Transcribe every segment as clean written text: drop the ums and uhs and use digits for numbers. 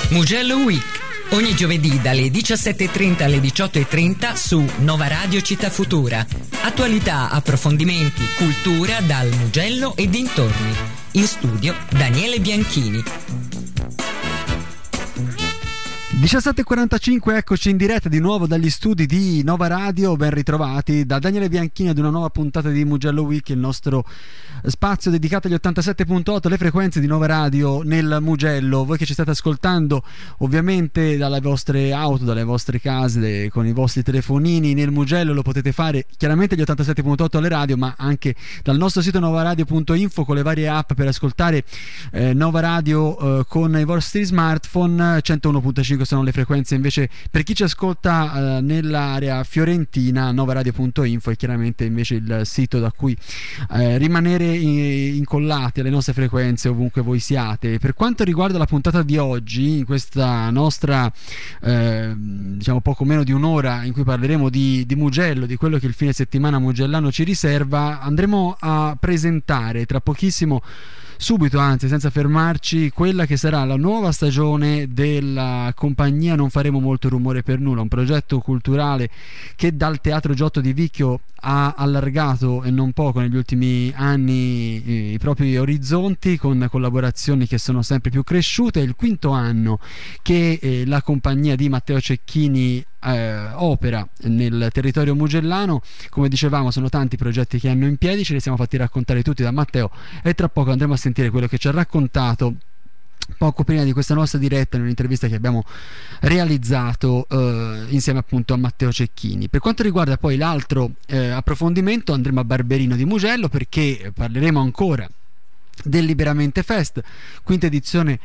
Mugello Week, ogni giovedì dalle 17.30 alle 18.30 su Nova Radio Città Futura. Attualità, approfondimenti, cultura dal Mugello e dintorni. In studio Daniele Bianchini. 17.45, eccoci in diretta di nuovo dagli studi di Nova Radio, ben ritrovati da Daniele Bianchini ad una nuova puntata di Mugello Week, il nostro spazio dedicato agli 87.8, le frequenze di Nova Radio nel Mugello. Voi che ci state ascoltando ovviamente dalle vostre auto, dalle vostre case, con i vostri telefonini nel Mugello, lo potete fare chiaramente agli 87.8 alle radio, ma anche dal nostro sito novaradio.info con le varie app per ascoltare Nova Radio con i vostri smartphone. 101.5 sono le frequenze invece per chi ci ascolta nell'area fiorentina, novaradio.info, e chiaramente invece il sito da cui rimanere incollati alle nostre frequenze ovunque voi siate. Per quanto riguarda la puntata di oggi, in questa nostra diciamo poco meno di un'ora in cui parleremo di Mugello, di quello che il fine settimana mugellano ci riserva, andremo a presentare tra pochissimo, subito, anzi senza fermarci, quella che sarà la nuova stagione della compagnia Non Faremo Molto Rumore per Nulla, un progetto culturale che dal Teatro Giotto di Vicchio ha allargato e non poco negli ultimi anni i propri orizzonti, con collaborazioni che sono sempre più cresciute. È il quinto anno che la compagnia di Matteo Cecchini opera nel territorio mugellano. Come dicevamo, sono tanti progetti che hanno in piedi, ce li siamo fatti raccontare tutti da Matteo e tra poco andremo a sentire quello che ci ha raccontato poco prima di questa nostra diretta in un'intervista che abbiamo realizzato insieme appunto a Matteo Cecchini. Per quanto riguarda poi l'altro approfondimento, andremo a Barberino di Mugello, perché parleremo ancora del Liberamente Fest, quinta edizione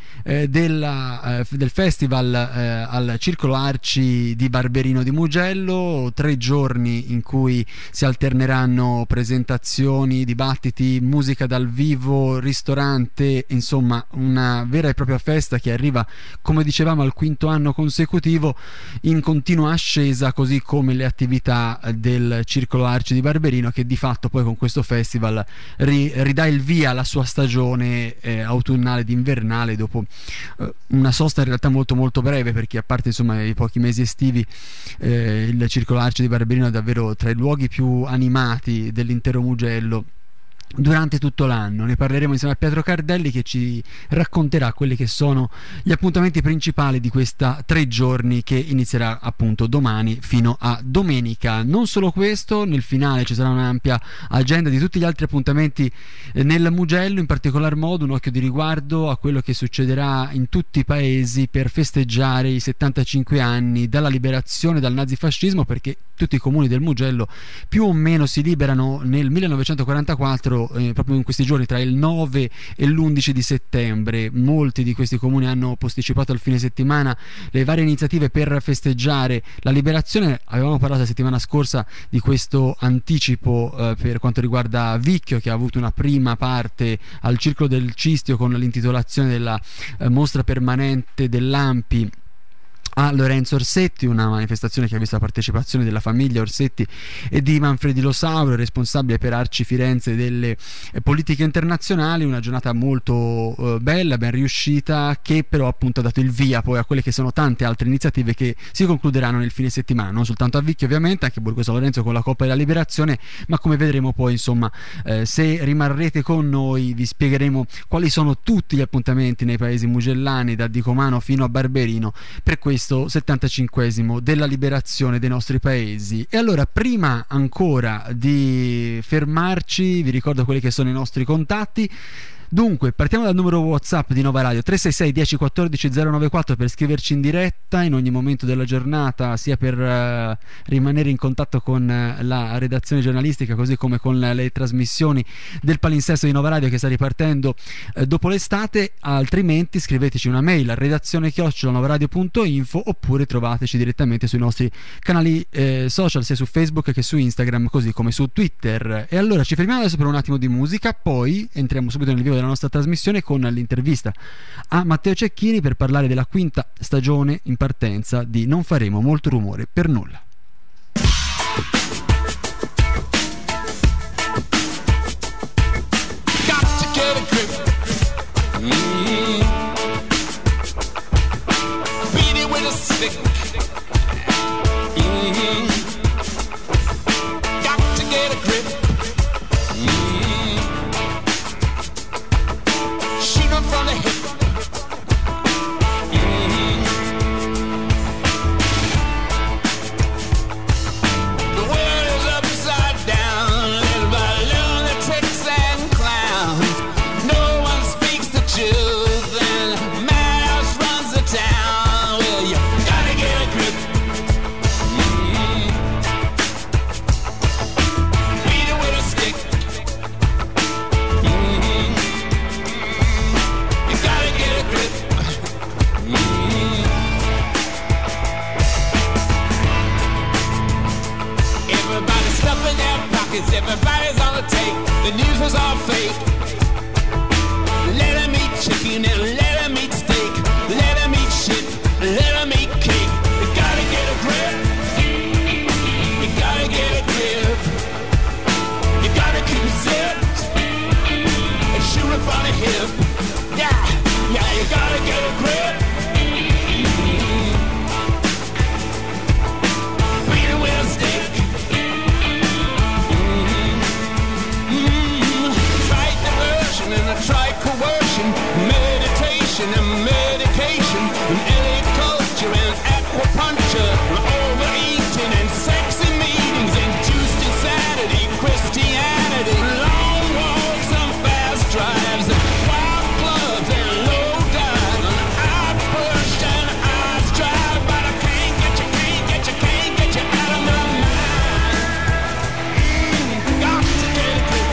del festival al Circolo Arci di Barberino di Mugello. 3 giorni in cui si alterneranno presentazioni, dibattiti, musica dal vivo, ristorante, insomma una vera e propria festa che arriva, come dicevamo, al quinto anno consecutivo in continua ascesa, così come le attività del Circolo Arci di Barberino, che di fatto poi con questo festival ridà il via alla sua stagione autunnale ed invernale, dopo una sosta in realtà molto molto breve, perché a parte insomma i pochi mesi estivi il Circolo Arci di Barberino è davvero tra i luoghi più animati dell'intero Mugello durante tutto l'anno. Ne parleremo insieme a Pietro Cardelli, che ci racconterà quelli che sono gli appuntamenti principali di questa 3 giorni che inizierà appunto domani fino a domenica. Non solo questo, nel finale ci sarà un'ampia agenda di tutti gli altri appuntamenti nel Mugello, in particolar modo un occhio di riguardo a quello che succederà in tutti i paesi per festeggiare i 75 anni dalla liberazione dal nazifascismo, perché tutti i comuni del Mugello più o meno si liberano nel 1944, proprio in questi giorni tra il 9 e l'11 di settembre. Molti di questi comuni hanno posticipato al fine settimana le varie iniziative per festeggiare la liberazione. Avevamo parlato la settimana scorsa di questo anticipo per quanto riguarda Vicchio, che ha avuto una prima parte al Circolo del Cistio con l'intitolazione della mostra permanente dell'Ampi a Lorenzo Orsetti, una manifestazione che ha visto la partecipazione della famiglia Orsetti e di Manfredi Losauro, responsabile per Arci Firenze delle politiche internazionali. Una giornata molto bella, ben riuscita, che però appunto ha dato il via poi a quelle che sono tante altre iniziative che si concluderanno nel fine settimana, non soltanto a Vicchio ovviamente, anche a Borgo San Lorenzo con la Coppa della Liberazione, ma come vedremo poi insomma se rimarrete con noi vi spiegheremo quali sono tutti gli appuntamenti nei paesi mugellani, da Dicomano fino a Barberino, per questo 75esimo della liberazione dei nostri paesi. E allora, prima ancora di fermarci, vi ricordo quelli che sono i nostri contatti. Dunque, partiamo dal numero WhatsApp di Nova Radio 366 10 14 094 per scriverci in diretta in ogni momento della giornata, sia per rimanere in contatto con la redazione giornalistica, così come con le trasmissioni del palinsesto di Nova Radio che sta ripartendo dopo l'estate. Altrimenti scriveteci una mail a redazione@novaradio.info, oppure trovateci direttamente sui nostri canali social, sia su Facebook che su Instagram, così come su Twitter. E allora ci fermiamo adesso per un attimo di musica, poi entriamo subito nel vivo della nostra trasmissione con l'intervista a Matteo Cecchini per parlare della quinta stagione in partenza di Non Faremo Molto Rumore per Nulla. on a hip. Yeah, you gotta get a grip. Beat it with a stick. Try diversion and a try coercion, meditation and medication, and LA culture and aquapuncture, overeating and sexy meetings, and juiced insanity, Christianity, long walks and fast drives, and wild clubs and low dives, and I push and I strive, but I can't get you out of my mind. Got to get a grip.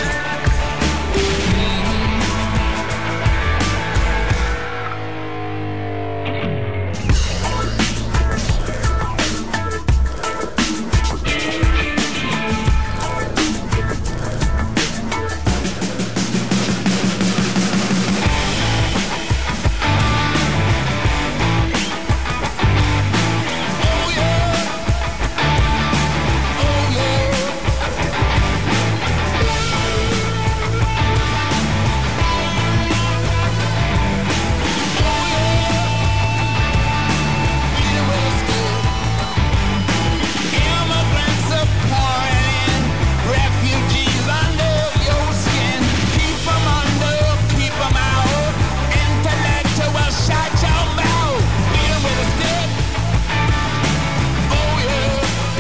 Oh yeah, oh yeah. Immigrants are pouring in, refugees under your skin. Keep 'em under, keep 'em out. Intellectuals, shut your mouth. Beat 'em with a stick. Oh yeah.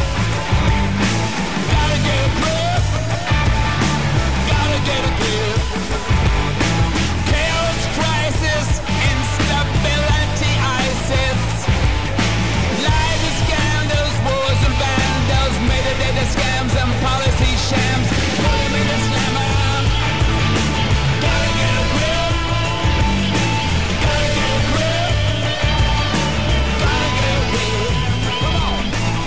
Gotta get a grip. Gotta get a grip. Chaos, crisis, instability, ISIS. Lies, scandals, wars and vandals, metadata scams and policy shams. Put 'em in a slammer. Gotta get a grip. Gotta get a grip. Gotta get a grip. Come on.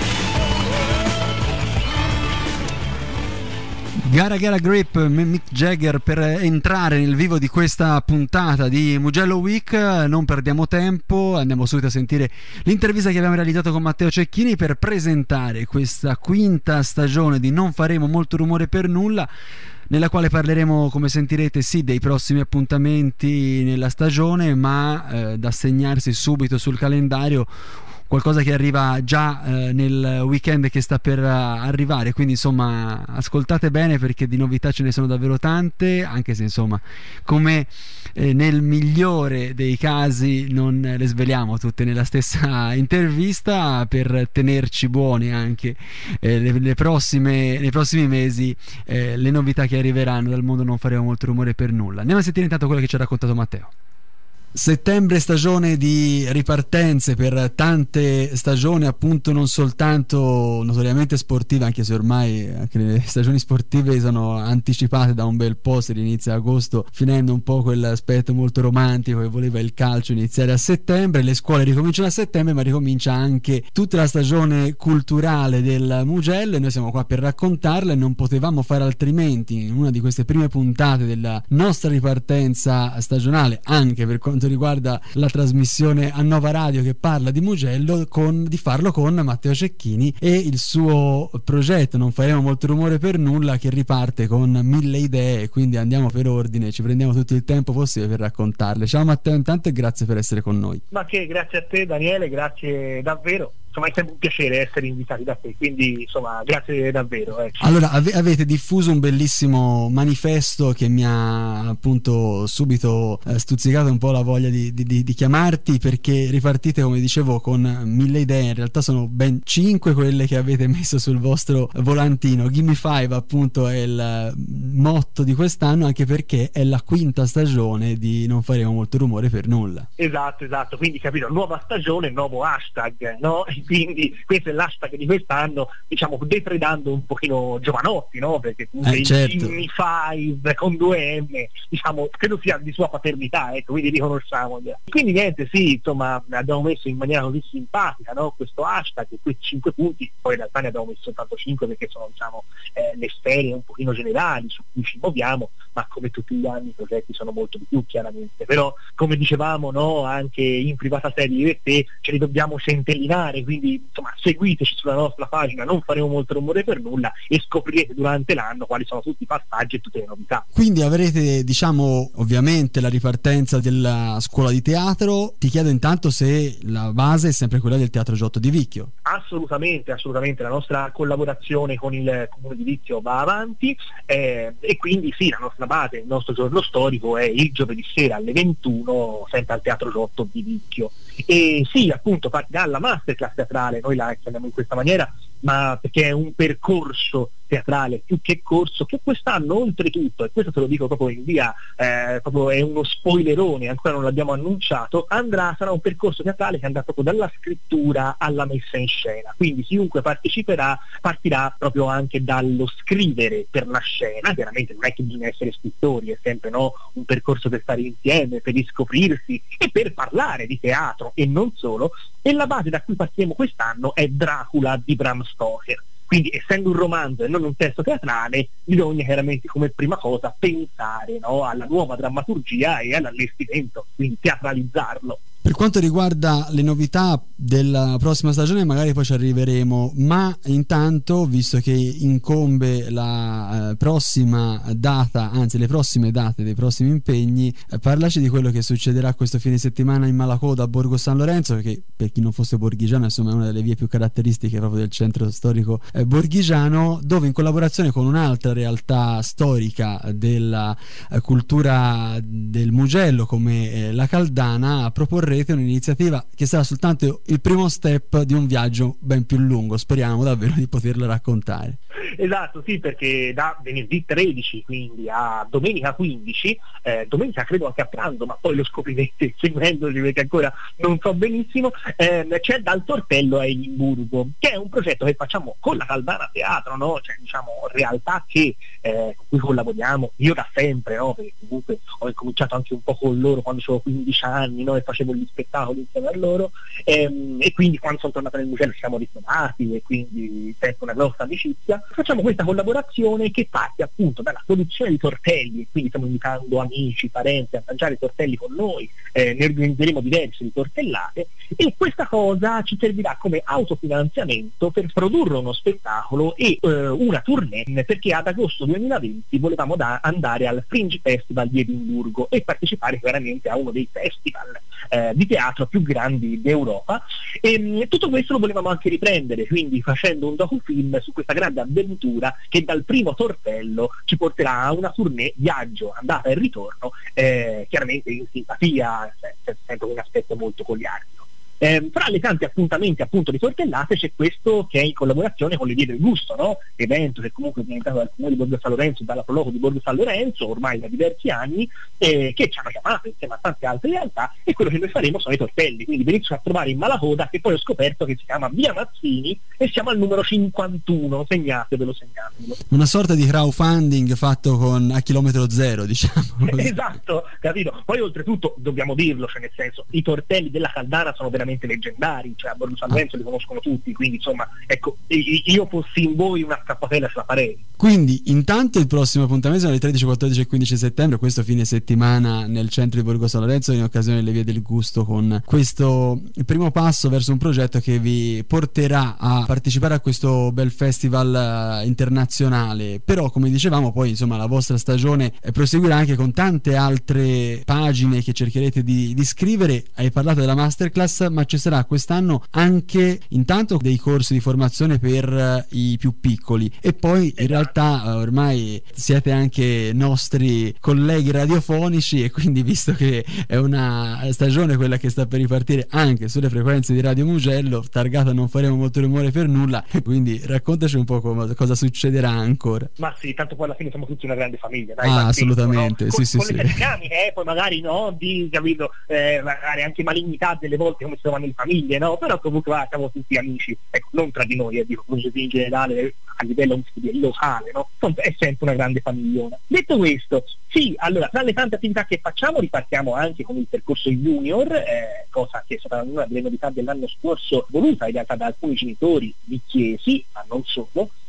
Gara Grip, Mick Jagger, per entrare nel vivo di questa puntata di Mugello Week. Non perdiamo tempo, andiamo subito a sentire l'intervista che abbiamo realizzato con Matteo Cecchini per presentare questa quinta stagione di Non faremo molto rumore per nulla, nella quale parleremo, come sentirete, sì, dei prossimi appuntamenti nella stagione, ma da segnarsi subito sul calendario qualcosa che arriva già nel weekend che sta per arrivare, quindi insomma ascoltate bene perché di novità ce ne sono davvero tante, anche se insomma come nel migliore dei casi non le sveliamo tutte nella stessa intervista, per tenerci buoni anche nei prossimi mesi le novità che arriveranno dal mondo Non faremo molto rumore per nulla. Andiamo a sentire intanto quello che ci ha raccontato Matteo. Settembre, stagione di ripartenze per tante stagioni, appunto non soltanto notoriamente sportive, anche se ormai anche le stagioni sportive sono anticipate da un bel po', si inizia agosto, finendo un po' quell'aspetto molto romantico che voleva il calcio iniziare a settembre. Le scuole ricominciano a settembre, ma ricomincia anche tutta la stagione culturale del Mugello e noi siamo qua per raccontarla, e non potevamo fare altrimenti in una di queste prime puntate della nostra ripartenza stagionale, anche per quanto riguarda la trasmissione a Nova Radio che parla di Mugello, di farlo con Matteo Cecchini e il suo progetto Non faremo molto rumore per nulla, che riparte con 1000 idee, quindi andiamo per ordine, ci prendiamo tutto il tempo possibile per raccontarle. Ciao Matteo intanto, e grazie per essere con noi. Ma che grazie a te Daniele, grazie davvero. Insomma è sempre un piacere essere invitati da te, quindi insomma grazie davvero. Allora avete diffuso un bellissimo manifesto che mi ha appunto subito stuzzicato un po' la voglia di chiamarti, perché ripartite, come dicevo, con 1000 idee. In realtà sono ben 5 quelle che avete messo sul vostro volantino. Gimme 5 appunto è il motto di quest'anno, anche perché è la quinta stagione di Non faremo molto rumore per nulla. Esatto, quindi capito, nuova stagione, nuovo hashtag, no? Quindi questo è l'hashtag di quest'anno, diciamo depredando un pochino Giovanotti, no? Perché certo. Gimme 5 con 2 M, diciamo, credo sia di sua paternità, ecco, quindi riconosciamogliela. Quindi niente, sì, insomma, abbiamo messo in maniera così simpatica, no? Questo hashtag, questi 5 punti, poi in realtà ne abbiamo messo soltanto 5 perché sono, diciamo, le sfere un pochino generali su cui ci muoviamo, ma come tutti gli anni i progetti sono molto di più, chiaramente. Però, come dicevamo, no? Anche in privata serie io e te ce li dobbiamo centellinare, quindi insomma seguiteci sulla nostra pagina, non faremo molto rumore per nulla, e scoprirete durante l'anno quali sono tutti i passaggi e tutte le novità. Quindi avrete, diciamo, ovviamente la ripartenza della scuola di teatro. Ti chiedo intanto se la base è sempre quella del Teatro Giotto di Vicchio. Assolutamente, la nostra collaborazione con il Comune di Vicchio va avanti, e quindi sì, la nostra base, il nostro giorno storico è il giovedì sera alle 21, sempre al Teatro Giotto di Vicchio. E sì, appunto, partirà la masterclass teatrale, noi la chiamiamo in questa maniera, ma perché è un percorso teatrale più che corso, che quest'anno oltretutto, e questo te lo dico proprio in via, proprio è uno spoilerone, ancora non l'abbiamo annunciato, sarà un percorso teatrale che andrà proprio dalla scrittura alla messa in scena, quindi chiunque parteciperà partirà proprio anche dallo scrivere per la scena. Chiaramente non è che bisogna essere scrittori, è sempre un percorso per stare insieme, per riscoprirsi e per parlare di teatro e non solo, e la base da cui partiremo quest'anno è Dracula di Bram Stoker. Quindi, essendo un romanzo e non un testo teatrale, bisogna chiaramente come prima cosa pensare alla nuova drammaturgia e all'allestimento, quindi teatralizzarlo. Per quanto riguarda le novità della prossima stagione magari poi ci arriveremo, ma intanto, visto che incombe la prossima data, anzi le prossime date dei prossimi impegni, parlaci di quello che succederà questo fine settimana in Malacoda a Borgo San Lorenzo, che per chi non fosse borghigiano insomma è una delle vie più caratteristiche proprio del centro storico borghigiano, dove in collaborazione con un'altra realtà storica della cultura del Mugello come la Caldana proporrete un'iniziativa che sarà soltanto il primo step di un viaggio ben più lungo. Speriamo davvero di poterlo raccontare. Esatto, sì, perché da venerdì 13 quindi a domenica 15, domenica credo anche a pranzo, ma poi lo scoprirete seguendoci perché ancora non so benissimo, c'è Dal Tortello a Edimburgo, che è un progetto che facciamo con la Caldana Teatro, cioè diciamo realtà che con cui collaboriamo io da sempre, perché comunque ho incominciato anche un po' con loro quando avevo 15 anni, e facevo gli spettacoli insieme a loro, e quindi quando sono tornato nel museo ci siamo ritrovati e quindi sempre una grossa amicizia. Facciamo questa collaborazione che parte appunto dalla produzione di tortelli, e quindi stiamo invitando amici, parenti a mangiare i tortelli con noi, ne organizzeremo diverse di tortellate, e questa cosa ci servirà come autofinanziamento per produrre uno spettacolo e una tournée, perché ad agosto 2020 volevamo andare al Fringe Festival di Edimburgo e partecipare veramente a uno dei festival di teatro più grandi d'Europa, e tutto questo lo volevamo anche riprendere, quindi facendo un docufilm su questa grande avventura che dal primo tortello ci porterà a una tournée, viaggio, andata e ritorno, chiaramente in simpatia, sempre un aspetto molto goliardico. Tra le tanti appuntamenti appunto di tortellate c'è questo che è in collaborazione con le Vie del Gusto, evento che comunque è diventato dal Comune di Borgo San Lorenzo, dalla Prologo di Borgo San Lorenzo ormai da diversi anni, che ci hanno chiamato insieme a tante altre realtà, e quello che noi faremo sono i tortelli, quindi veniteci a trovare in Malacoda, che poi ho scoperto che si chiama Via Mazzini e siamo al numero 51, segnatevelo. Una sorta di crowdfunding fatto a chilometro zero, diciamo. Esatto, capito? Poi oltretutto dobbiamo dirlo, cioè nel senso, i tortelli della Caldana sono veramente leggendari, cioè a Borgo San Lorenzo li conoscono tutti, quindi insomma ecco, io fossi in voi una scappatella ce la farei. Quindi intanto il prossimo appuntamento è il 13, 14 e 15 settembre, questo fine settimana nel centro di Borgo San Lorenzo in occasione delle Vie del Gusto, con questo primo passo verso un progetto che vi porterà a partecipare a questo bel festival internazionale. Però come dicevamo poi insomma la vostra stagione proseguirà anche con tante altre pagine che cercherete di scrivere. Hai parlato della masterclass, ma ci sarà quest'anno anche intanto dei corsi di formazione per i più piccoli, e poi in realtà ormai siete anche nostri colleghi radiofonici, e quindi visto che è una stagione quella che sta per ripartire anche sulle frequenze di Radio Mugello, targata Non faremo molto rumore per nulla, quindi raccontaci un po' cosa succederà ancora. Ma sì, tanto poi alla fine siamo tutti una grande famiglia, dai, assolutamente, no? sì, con sì, le sì. dinamiche, poi magari di capito, magari anche malignità delle volte come si trovano in famiglie, però comunque siamo tutti amici, ecco, non tra di noi, dico così in generale a livello locale, è sempre una grande famigliona. Detto questo, sì, allora tra le tante attività che facciamo ripartiamo anche con il percorso junior, cosa che è stata una delle novità dell'anno scorso, voluta in realtà da alcuni genitori vicchiesi, ma non solo,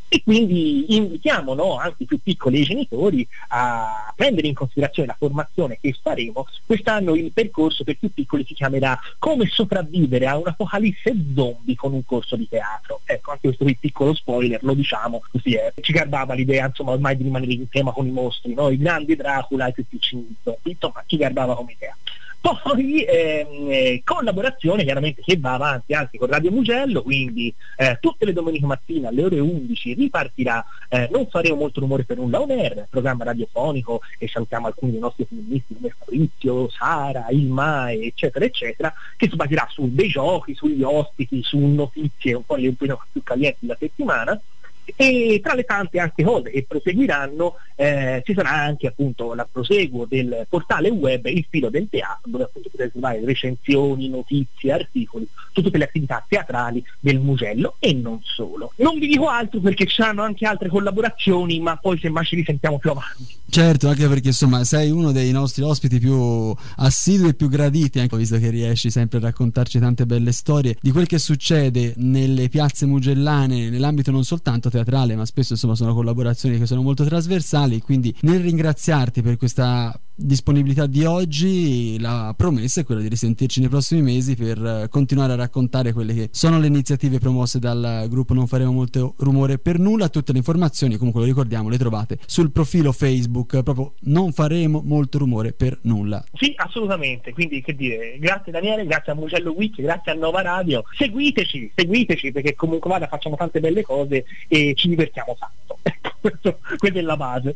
E quindi invitiamo, no, anche i più piccoli e i genitori a prendere in considerazione la formazione che faremo. Quest'anno il percorso per più piccoli si chiamerà Come sopravvivere a un'apocalisse zombie con un corso di teatro. Ecco, anche questo qui piccolo spoiler, lo diciamo così, ci garbava l'idea, insomma, ormai di rimanere in tema con i mostri, no? I grandi Dracula e tutti i piccini zombie, insomma, ci garbava come idea. Poi collaborazione chiaramente che va avanti anche con Radio Mugello, quindi tutte le domeniche mattine alle ore 11 ripartirà Non faremo molto rumore per nulla on air, programma radiofonico, e salutiamo alcuni dei nostri femministi come Fabrizio, Sara, Ilma, eccetera eccetera, che si baserà su dei giochi, sugli ospiti, su notizie un po' le più calienti della settimana. E tra le tante anche cose che proseguiranno ci sarà anche appunto la proseguo del portale web Il Filo del Teatro, dove appunto potete trovare recensioni, notizie, articoli su tutte le attività teatrali del Mugello e non solo. Non vi dico altro perché ci saranno anche altre collaborazioni, ma poi semmai ci risentiamo più avanti. Certo, anche perché insomma sei uno dei nostri ospiti più assidui e più graditi, anche visto che riesci sempre a raccontarci tante belle storie di quel che succede nelle piazze mugellane, nell'ambito non soltanto teatrale, ma spesso insomma sono collaborazioni che sono molto trasversali. Quindi nel ringraziarti per questa disponibilità di oggi, la promessa è quella di risentirci nei prossimi mesi per continuare a raccontare quelle che sono le iniziative promosse dal gruppo Non faremo molto rumore per nulla. Tutte le informazioni, comunque lo ricordiamo, le trovate sul profilo Facebook, proprio Non faremo molto rumore per nulla. Sì, assolutamente. Quindi che dire, grazie Daniele, grazie a Mugello Week, grazie a Nova Radio, seguiteci perché comunque vada, facciamo tante belle cose e ci divertiamo tanto. Questa è la base.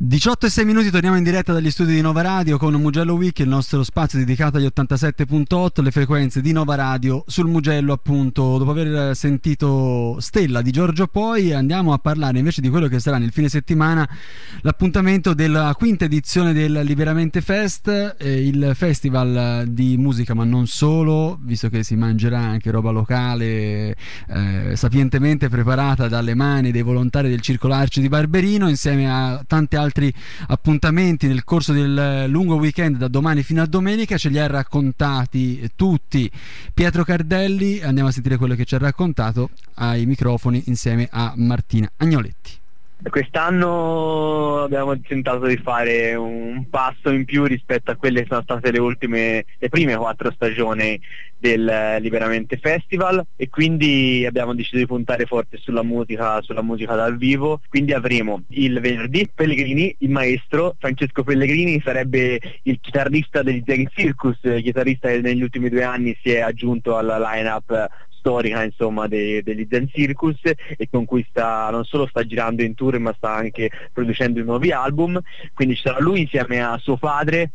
18:06, torniamo in diretta dagli studi di Nova Radio con Mugello Week, il nostro spazio dedicato agli 87.8, le frequenze di Nova Radio sul Mugello. Appunto, dopo aver sentito Stella di Giorgio Poi, andiamo a parlare invece di quello che sarà nel fine settimana l'appuntamento della quinta edizione del Liberamente Fest, il festival di musica ma non solo, visto che si mangerà anche roba locale sapientemente preparata dalle mani dei volontari del Circolo Arci di Barberino, insieme a tante altri appuntamenti nel corso del lungo weekend da domani fino a domenica. Ce li ha raccontati tutti Pietro Cardelli, andiamo a sentire quello che ci ha raccontato ai microfoni insieme a Martina Agnoletti. Quest'anno abbiamo tentato di fare un passo in più rispetto a quelle che sono state le prime 4 stagioni del Liberamente Festival, e quindi abbiamo deciso di puntare forte sulla musica dal vivo. Quindi avremo il venerdì Pellegrini, il maestro Francesco Pellegrini, sarebbe il chitarrista degli Zen Circus, il chitarrista che negli ultimi 2 anni si è aggiunto alla line-up storica, insomma, degli Zen Circus, e con cui non solo sta girando in tour ma sta anche producendo nuovi album. Quindi ci sarà lui insieme a suo padre,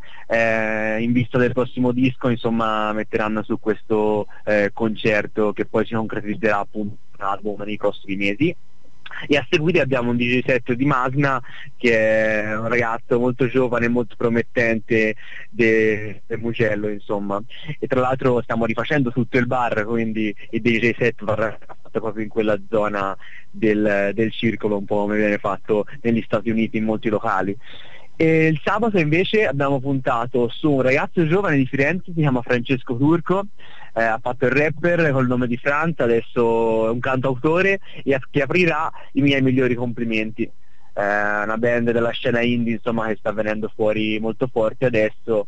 in vista del prossimo disco, insomma metteranno su questo concerto che poi si concretizzerà appunto un album nei prossimi mesi. E a seguire abbiamo un DJ set di Magna, che è un ragazzo molto giovane e molto promettente del Mugello, insomma, e tra l'altro stiamo rifacendo tutto il bar, quindi il DJ set verrà fatto proprio in quella zona del circolo, un po' come viene fatto negli Stati Uniti in molti locali. E il sabato invece abbiamo puntato su un ragazzo giovane di Firenze, si chiama Francesco Turco, ha fatto il rapper col nome di Franz, adesso è un cantautore, e che aprirà I miei migliori complimenti, una band della scena indie, insomma, che sta venendo fuori molto forte adesso,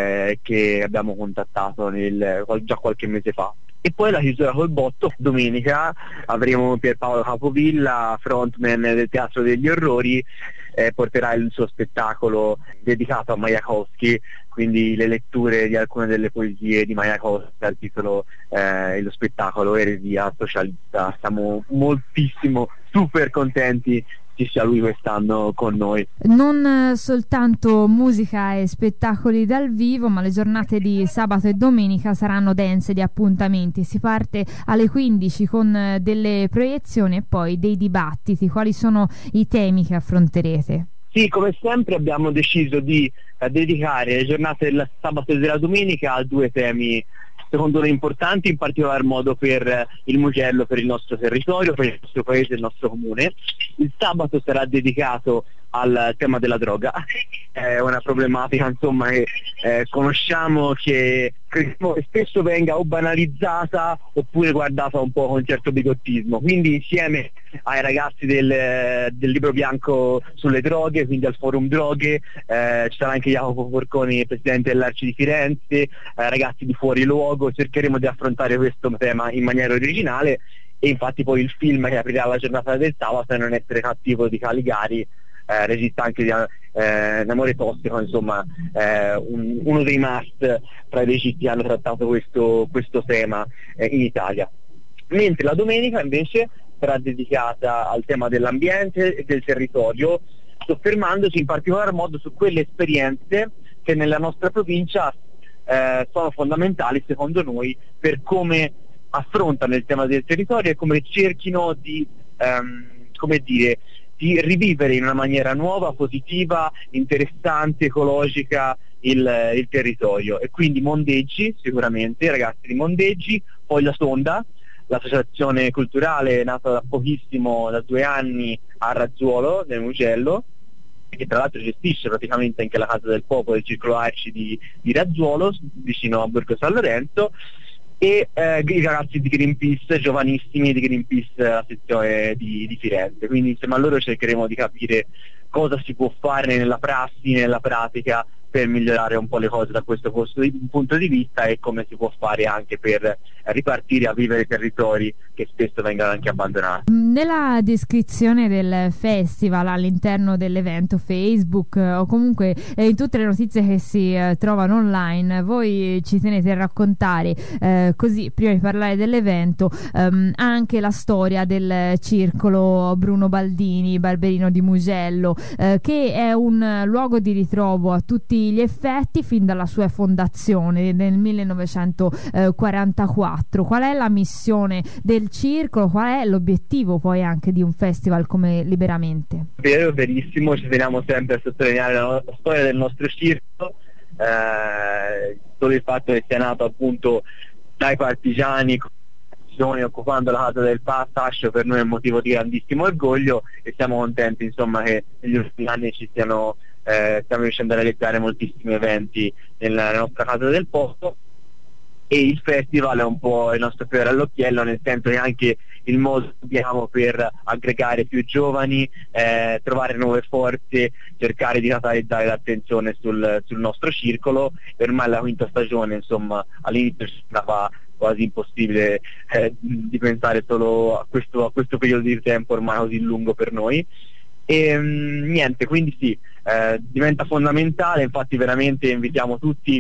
che abbiamo contattato già qualche mese fa. E poi la chiusura col botto, domenica avremo Pierpaolo Capovilla, frontman del Teatro degli Orrori, porterà il suo spettacolo dedicato a Majakowski, quindi le letture di alcune delle poesie di Majakowski dal titolo lo spettacolo Eresia socialista. Siamo moltissimo, super contenti ci sia lui quest'anno con noi. Non soltanto musica e spettacoli dal vivo, ma le giornate di sabato e domenica saranno dense di appuntamenti. Si parte alle 15 con delle proiezioni e poi dei dibattiti. Quali sono i temi che affronterete? Sì, come sempre abbiamo deciso di dedicare le giornate del sabato e della domenica a 2 temi secondo noi importanti, in particolar modo per il Mugello, per il nostro territorio, per il nostro paese, il nostro comune. Il sabato sarà dedicato al tema della droga, è una problematica, insomma, che conosciamo, che spesso venga o banalizzata oppure guardata un po' con certo bigottismo. Quindi insieme ai ragazzi del libro bianco sulle droghe, quindi al forum droghe, ci sarà anche Jacopo Porconi, presidente dell'Arci di Firenze, ragazzi di Fuori Luogo. Cercheremo di affrontare questo tema in maniera originale, e infatti poi il film che aprirà la giornata del sabato è Non essere cattivo di Caligari, regista anche di Amore tossico, insomma, uno dei must tra i registi che hanno trattato questo tema in Italia. Mentre la domenica invece sarà dedicata al tema dell'ambiente e del territorio, soffermandosi in particolar modo su quelle esperienze che nella nostra provincia sono fondamentali, secondo noi, per come affrontano il tema del territorio e come cerchino di di rivivere in una maniera nuova, positiva, interessante, ecologica il territorio. E quindi Mondeggi, sicuramente, i ragazzi di Mondeggi, poi la Sonda, l'associazione culturale nata da pochissimo, da 2 anni a Razzuolo, nel Mugello, che tra l'altro gestisce praticamente anche la Casa del Popolo del Circolo Arci di Razzuolo, vicino a Borgo San Lorenzo, e i ragazzi di Greenpeace, giovanissimi di Greenpeace, la sezione di Firenze. Quindi insieme a loro cercheremo di capire cosa si può fare nella prassi, nella pratica, per migliorare un po' le cose da questo punto di vista, e come si può fare anche per ripartire a vivere territori che spesso vengono anche abbandonati. Nella descrizione del festival all'interno dell'evento Facebook o comunque in tutte le notizie che si trovano online, voi ci tenete a raccontare, così prima di parlare dell'evento, anche la storia del circolo Bruno Baldini, Barberino di Mugello, che è un luogo di ritrovo a tutti gli effetti fin dalla sua fondazione nel 1944. Qual è la missione del circolo? Qual è l'obiettivo poi anche di un festival come Liberamente? Vero, verissimo, ci teniamo sempre a sottolineare la storia del nostro circolo, solo il fatto che sia nato appunto dai partigiani occupando la casa del Tascio per noi è un motivo di grandissimo orgoglio, e siamo contenti insomma che negli ultimi anni stiamo riuscendo a realizzare moltissimi eventi nella nostra casa del posto, e il festival è un po' il nostro fiore all'occhiello, nel senso che anche il modo che abbiamo per aggregare più giovani, trovare nuove forze, cercare di catalizzare l'attenzione sul nostro circolo. Ormai la quinta stagione, insomma, all'inizio sembrava quasi impossibile di pensare solo a questo periodo di tempo ormai così lungo per noi. E niente, quindi sì, diventa fondamentale, infatti veramente invitiamo tutti.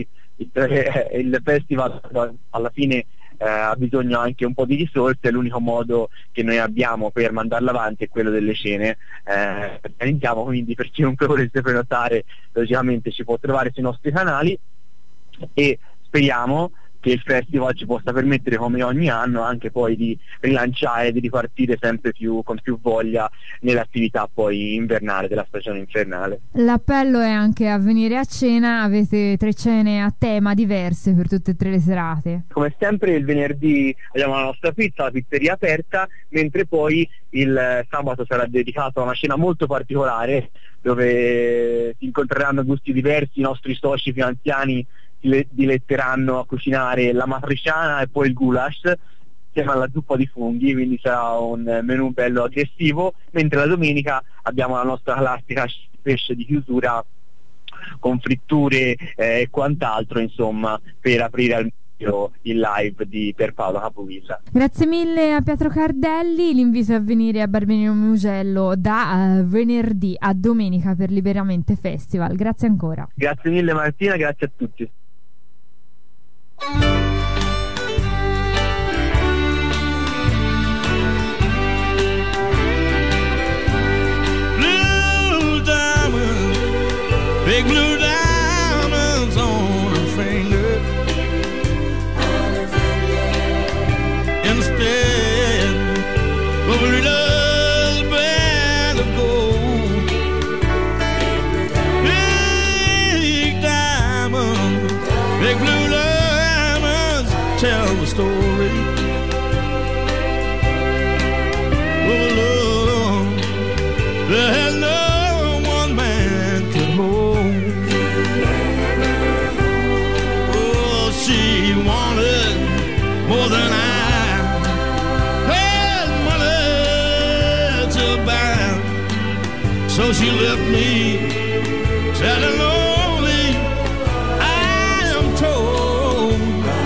Il festival alla fine ha bisogno anche un po' di risorse, l'unico modo che noi abbiamo per mandarla avanti è quello delle cene. Organizziamo, quindi per chiunque volesse prenotare logicamente ci può trovare sui nostri canali, e speriamo che il festival ci possa permettere, come ogni anno, anche poi di rilanciare, di ripartire sempre più con più voglia nell'attività poi invernale della stagione infernale. L'appello è anche a venire a cena, avete 3 cene a tema diverse per tutte e 3 le serate. Come sempre il venerdì abbiamo la nostra pizza, la pizzeria aperta, mentre poi il sabato sarà dedicato a una cena molto particolare dove si incontreranno gusti diversi. I nostri soci più anziani si diletteranno a cucinare la matriciana e poi il goulash insieme alla zuppa di funghi, quindi sarà un menù bello aggressivo, mentre la domenica abbiamo la nostra classica pesce di chiusura con fritture e quant'altro, insomma, per aprire al meglio il live di Pierpaolo Capovilla. Grazie mille a Pietro Cardelli, l'invito a venire a Barberino Mugello da venerdì a domenica per Liberamente Festival. Grazie ancora. Grazie mille Martina, grazie a tutti. Blue diamonds, big blue diamonds on her finger. Instead of a little band of gold, big diamonds, big blue diamonds tell the story of a love that no one man could hold. Oh, she wanted more than I had money to buy, so she left me sad and lonely, I am told.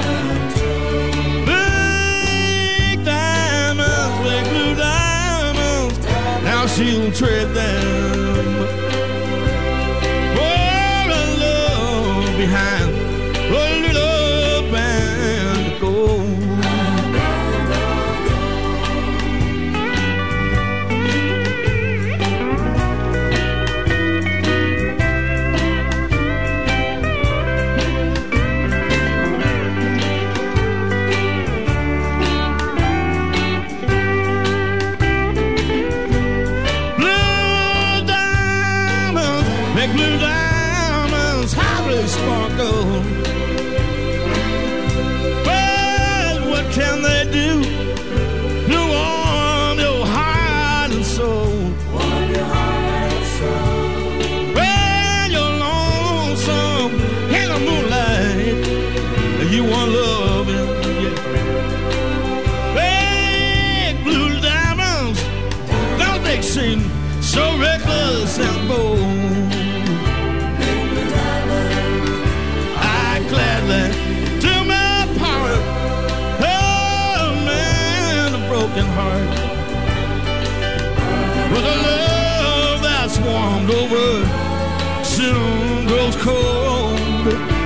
Big diamonds, big blue diamonds, now she'll trade them for a love behind a little band of gold. Blue diamonds, big blue diamonds, how they sparkle. But what can they do to warm your heart and soul? When you're lonesome in the moonlight, you want loving, yeah. Big blue diamonds, don't they seem so reckless and bold? swarmed over, soon grows cold.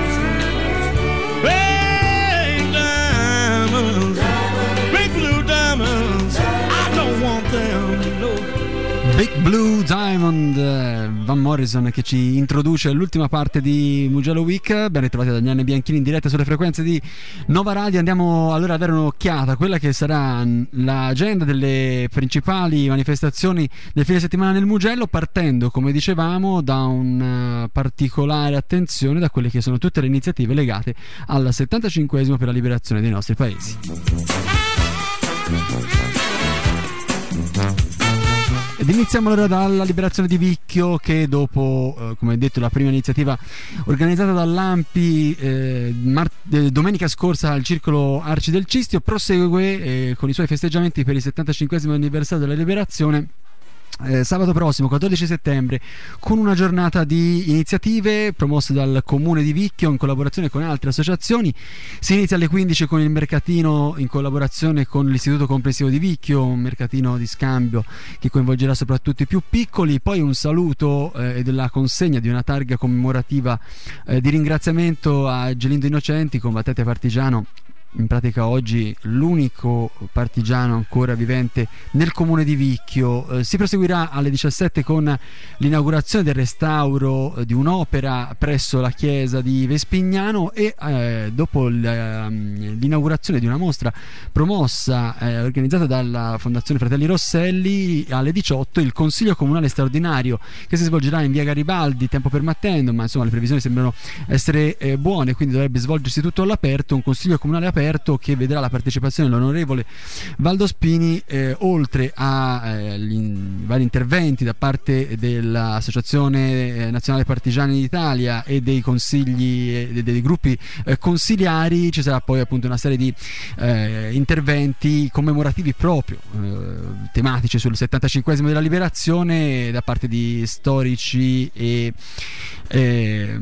Big diamonds, big blue diamonds, I don't want them, no. Big Blue Diamond, Van Morrison, che ci introduce all'ultima parte di Mugello Week. Ben ritrovati da Daniele Bianchini in diretta sulle frequenze di Nova Radio. Andiamo allora a dare un'occhiata a quella che sarà l'agenda delle principali manifestazioni del fine settimana nel Mugello, partendo, come dicevamo, da una particolare attenzione da quelle che sono tutte le iniziative legate al 75esimo per la liberazione dei nostri paesi. Ed iniziamo allora dalla liberazione di Vicchio, che dopo, come detto, la prima iniziativa organizzata dall'ANPI domenica scorsa al Circolo Arci del Cistio, prosegue con i suoi festeggiamenti per il 75esimo anniversario della liberazione. Sabato prossimo, 14 settembre, con una giornata di iniziative promosse dal Comune di Vicchio in collaborazione con altre associazioni. Si inizia alle 15 con il mercatino in collaborazione con l'Istituto Comprensivo di Vicchio, un mercatino di scambio che coinvolgerà soprattutto i più piccoli, poi un saluto e della consegna di una targa commemorativa di ringraziamento a Gelindo Innocenti, combattente partigiano, in pratica oggi l'unico partigiano ancora vivente nel comune di Vicchio. Si proseguirà alle 17 con l'inaugurazione del restauro di un'opera presso la chiesa di Vespignano e dopo l'inaugurazione di una mostra promossa organizzata dalla Fondazione Fratelli Rosselli, alle 18 il Consiglio Comunale Straordinario, che si svolgerà in via Garibaldi, tempo permettendo, ma insomma le previsioni sembrano essere buone, quindi dovrebbe svolgersi tutto all'aperto, un Consiglio Comunale aperto che vedrà la partecipazione dell'onorevole Valdospini, oltre a vari interventi da parte dell'Associazione Nazionale Partigiani d'Italia e dei consigli dei gruppi consiliari. Ci sarà poi appunto una serie di interventi commemorativi proprio tematici sul 75esimo della liberazione da parte di storici e che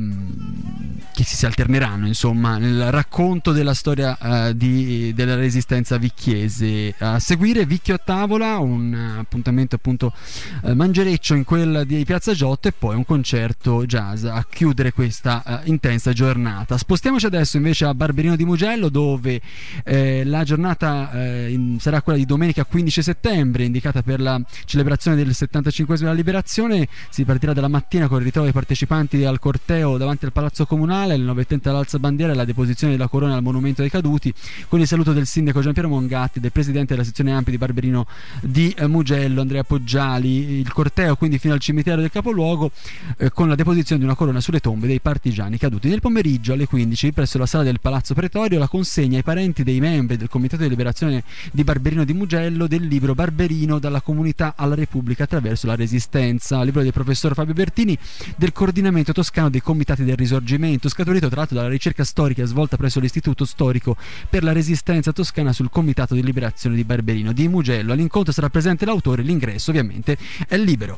si alterneranno insomma nel racconto della storia della resistenza vicchiese. A seguire Vicchio a tavola, un appuntamento appunto mangereccio in quella di Piazza Giotto, e poi un concerto jazz a chiudere questa intensa giornata. Spostiamoci adesso invece a Barberino di Mugello, dove la giornata sarà quella di domenica 15 settembre, indicata per la celebrazione del 75esimo della liberazione. Si partirà dalla mattina con il ritrovo dei partecipanti al corteo davanti al Palazzo Comunale, alle 9:30 l'alzabandiera e la deposizione della corona al monumento dei caduti, con il saluto del sindaco Giampiero Mongatti, del presidente della sezione ANPI di Barberino di Mugello Andrea Poggiali. Il corteo quindi fino al cimitero del capoluogo, con la deposizione di una corona sulle tombe dei partigiani caduti. Nel pomeriggio alle 15 presso la sala del Palazzo Pretorio la consegna ai parenti dei membri del Comitato di Liberazione di Barberino di Mugello del libro Barberino dalla comunità alla Repubblica attraverso la Resistenza, libro del professor Fabio Bertini del coordinamento toscano dei comitati del Risorgimento, scaturito tra l'altro dalla ricerca storica svolta presso l'Istituto Storico per la Resistenza toscana sul Comitato di Liberazione di Barberino di Mugello. All'incontro sarà presente l'autore, l'ingresso ovviamente è libero.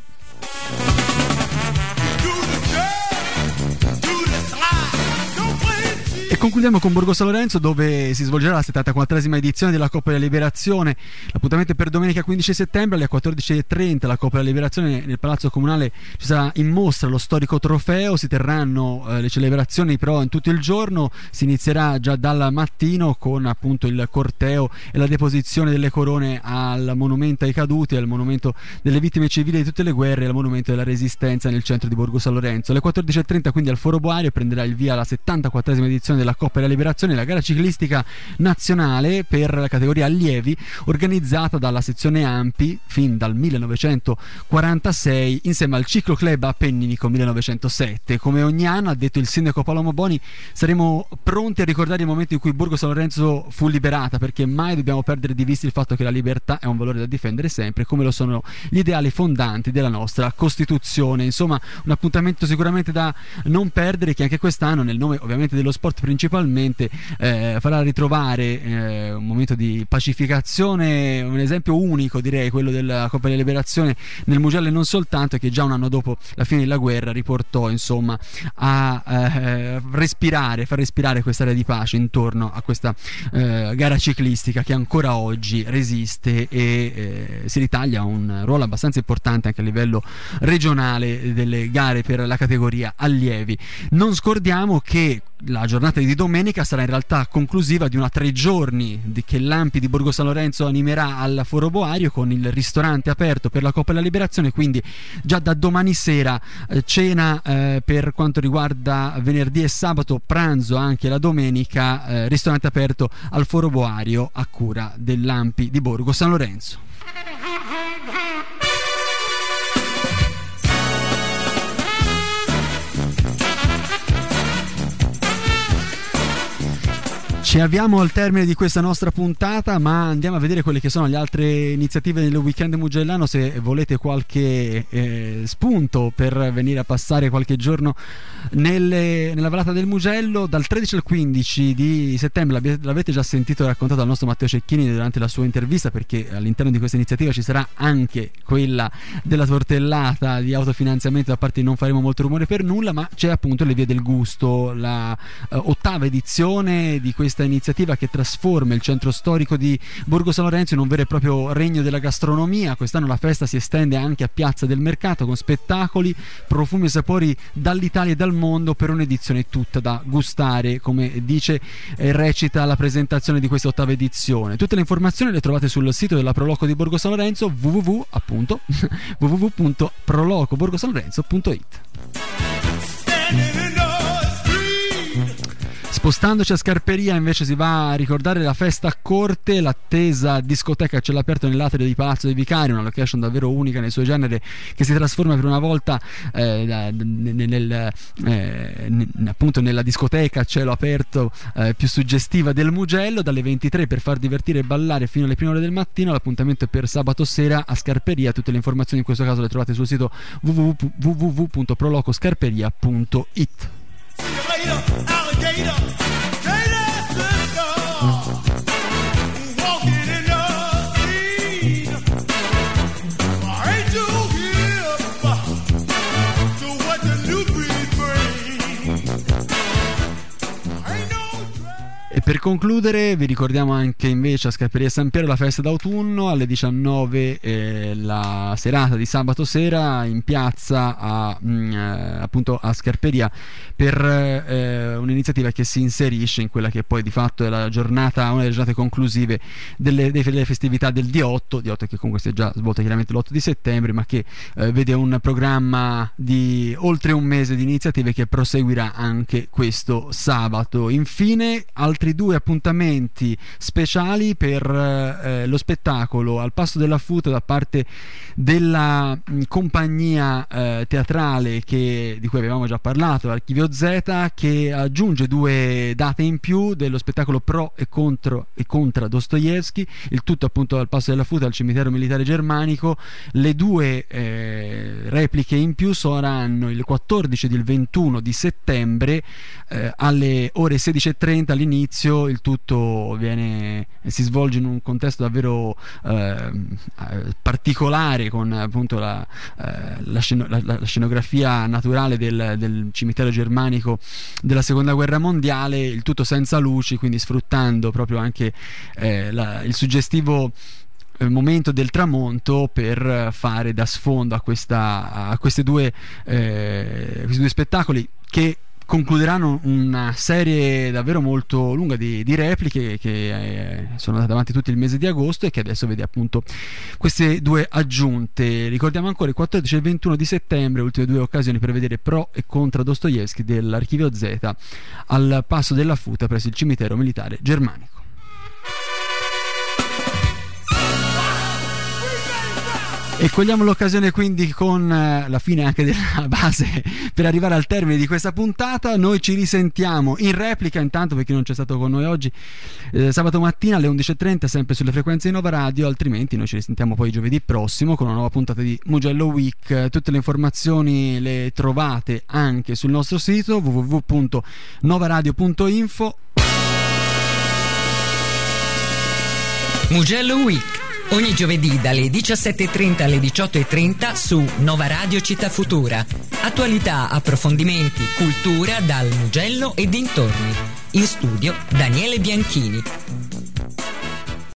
E concludiamo con Borgo San Lorenzo, dove si svolgerà la 74esima edizione della Coppa della Liberazione. L'appuntamento è per domenica 15 settembre alle 14:30. La Coppa della Liberazione nel Palazzo Comunale ci sarà in mostra lo storico trofeo. Si terranno le celebrazioni però in tutto il giorno. Si inizierà già dal mattino con appunto il corteo e la deposizione delle corone al monumento ai caduti, al monumento delle vittime civili di tutte le guerre e al monumento della Resistenza nel centro di Borgo San Lorenzo. Alle 14:30 quindi al Foro Boario prenderà il via la 74esima edizione della Coppa della Liberazione, la gara ciclistica nazionale per la categoria allievi, organizzata dalla sezione ANPI fin dal 1946 insieme al Ciclo Club Appenninico 1907. Come ogni anno, ha detto il sindaco Paolo Moboni, saremo pronti a ricordare il momento in cui Borgo San Lorenzo fu liberata, perché mai dobbiamo perdere di vista il fatto che la libertà è un valore da difendere sempre, come lo sono gli ideali fondanti della nostra Costituzione. Insomma, un appuntamento sicuramente da non perdere, che anche quest'anno, nel nome ovviamente dello sport principale, principalmente farà ritrovare un momento di pacificazione, un esempio unico direi, quello della Coppa della Liberazione nel Mugello, e non soltanto, che già un anno dopo la fine della guerra riportò insomma a far respirare quest'area di pace intorno a questa gara ciclistica che ancora oggi resiste e si ritaglia un ruolo abbastanza importante anche a livello regionale delle gare per la categoria allievi. Non scordiamo che la giornata di domenica sarà in realtà conclusiva di una 3 giorni che l'Ampi di Borgo San Lorenzo animerà al Foro Boario, con il ristorante aperto per la Coppa della Liberazione, quindi già da domani sera cena per quanto riguarda venerdì e sabato, pranzo anche la domenica, ristorante aperto al Foro Boario a cura dell'Ampi di Borgo San Lorenzo. Ci avviamo al termine di questa nostra puntata, ma andiamo a vedere quelle che sono le altre iniziative del weekend mugellano. Se volete qualche spunto per venire a passare qualche giorno nella vallata del Mugello, dal 13 al 15 di settembre l'avete già sentito raccontato dal nostro Matteo Cecchini durante la sua intervista, perché all'interno di questa iniziativa ci sarà anche quella della tortellata di autofinanziamento da parte di Non Faremo Molto Rumore per Nulla, ma c'è appunto le Vie del Gusto, la 8ª edizione di questa iniziativa che trasforma il centro storico di Borgo San Lorenzo in un vero e proprio regno della gastronomia. Quest'anno la festa si estende anche a Piazza del Mercato, con spettacoli, profumi e sapori dall'Italia e dal mondo, per un'edizione tutta da gustare, come dice e recita la presentazione di questa 8ª edizione. Tutte le informazioni le trovate sul sito della Proloco di Borgo San Lorenzo, www.prolocoborgosanlorenzo.it. Spostandoci a Scarperia invece si va a ricordare la festa a corte, l'attesa discoteca a cielo aperto nell'atrio di Palazzo dei Vicari, una location davvero unica nel suo genere, che si trasforma per una volta appunto nella discoteca a cielo aperto più suggestiva del Mugello, dalle 23 per far divertire e ballare fino alle prime ore del mattino. L'appuntamento è per sabato sera a Scarperia. Tutte le informazioni in questo caso le trovate sul sito www.prolocoscarperia.it. E per concludere vi ricordiamo anche invece a Scarperia San Piero la festa d'autunno alle 19, la serata di sabato sera in piazza appunto a Scarperia, per un'iniziativa che si inserisce in quella che poi di fatto è la giornata, una delle giornate conclusive delle festività del D8 che comunque si è già svolta chiaramente l'8 di settembre, ma che vede un programma di oltre un mese di iniziative che proseguirà anche questo sabato. Infine altri 2 appuntamenti speciali per lo spettacolo Al Passo della Futa da parte della compagnia teatrale di cui avevamo già parlato, Archivio Z, che aggiunge 2 date in più dello spettacolo Pro e contra Dostoevsky, il tutto appunto al Passo della Futa al cimitero militare germanico. Le 2 repliche in più saranno il 14 ed il 21 di settembre alle ore 16:30 all'inizio. Il tutto si svolge in un contesto davvero particolare, con appunto la scenografia naturale del cimitero germanico della seconda guerra mondiale, il tutto senza luci, quindi sfruttando proprio anche il suggestivo momento del tramonto per fare da sfondo a questi due spettacoli, che concluderanno una serie davvero molto lunga di repliche che sono andate avanti tutto il mese di agosto e che adesso vede appunto queste 2 aggiunte. Ricordiamo ancora il 14 e il 21 di settembre, ultime 2 occasioni per vedere Pro e contra Dostoevsky dell'Archivio Z al Passo della Futa presso il cimitero militare germanico. E cogliamo l'occasione quindi con la fine anche della base per arrivare al termine di questa puntata. Noi ci risentiamo in replica, intanto per chi non c'è stato con noi oggi, sabato mattina alle 11.30 sempre sulle frequenze di Nova Radio, altrimenti noi ci risentiamo poi giovedì prossimo con una nuova puntata di Mugello Week. Tutte le informazioni le trovate anche sul nostro sito www.novaradio.info. Mugello Week, ogni giovedì dalle 17.30 alle 18.30 su Nova Radio Città Futura. Attualità, approfondimenti, cultura dal Mugello e dintorni. In studio Daniele Bianchini.